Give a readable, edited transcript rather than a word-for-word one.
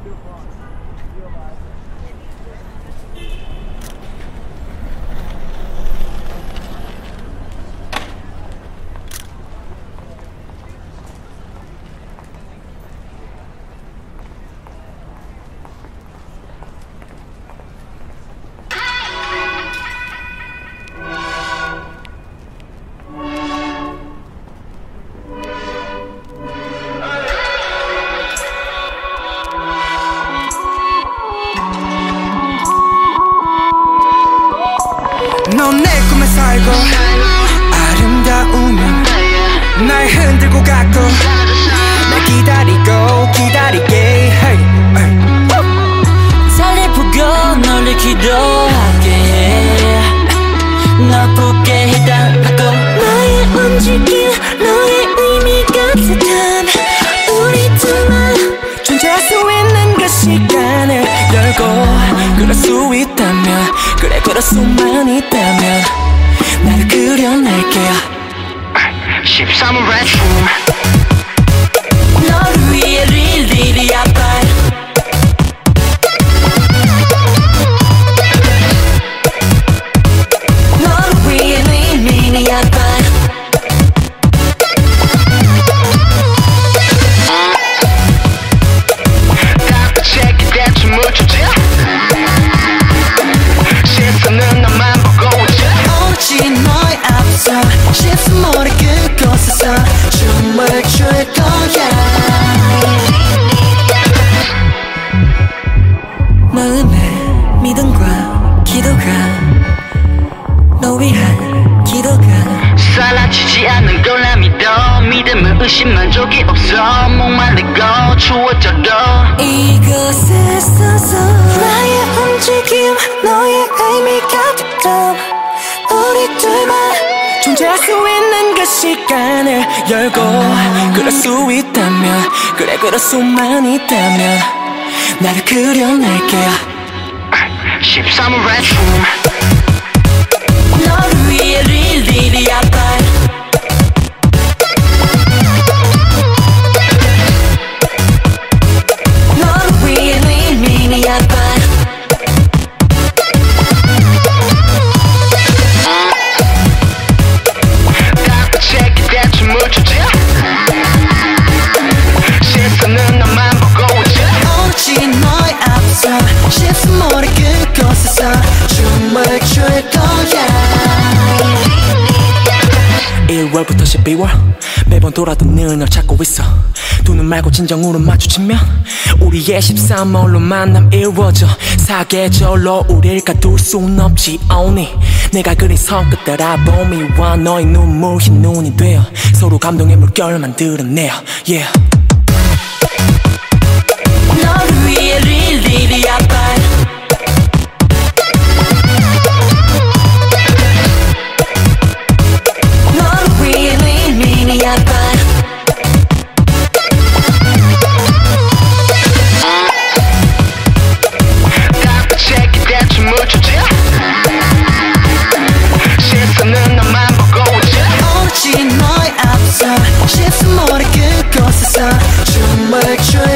넌 내 꿈에 살고 아름다우면 날 흔들고 가고 날 기다리게 hey, hey. 달을 보고 너를 기도하게 해 널 보게 해달라고 나의 움직임 너의 의미 같았던 우리 둘만 존재할 수 있는 그 시간을 열고 그럴 수 있다면 그래 그럴 수만 있다면 나를 그려낼게요 13월 춤 너를 위해 릴리리 아빠 너를 위해 릴리리 아빠 깍두채기 대충 묻혀져 시선은 나만 보고 있지 오로지 너의 앞서 쉽지 모르 그곳에서 춤을 출 거야 마음의 믿음과 기도가 너 위한 기도가 사라지지 않는 걸 나 믿어 믿음은 의심 만족이 없어 목말리고 추워져도 이곳에 서서 나의 움직임 너의 의미 같았던 우리 둘만 존재할 수 있는 그 시간을 열고 그럴 수 있다면 그래 그럴 수만 있다면 나를 그려낼게요 13월 춤 너를 위해 릴리리 아빠 너를 위해 릴리리 아빠 깍두채기 대충 묻혀져 시선은 나만 보고 있지 오로지 너의 앞서 쉽지 모르 그곳에서 춤을 출 거야 1월부터 12월 매번 돌아도 늘 널 찾고 있어 두 눈 말고 진정으로 마주치면 우리의 13월로 만남 이루어져 사계절로 우릴 가둘 순 없지 only 내가 그린 선끝 따라 봄이와 너의 눈물 흰 눈이 되어 서로 감동의 물결 만들어내요 yeah. 너를 위해 릴리리 아빠 너를 위해 릴리리 아빠 깍두채기 대충 묻혀져 시선은 나만 보고 있지 오로지 너의 앞서 쉽지 모르 그곳에서 춤을 출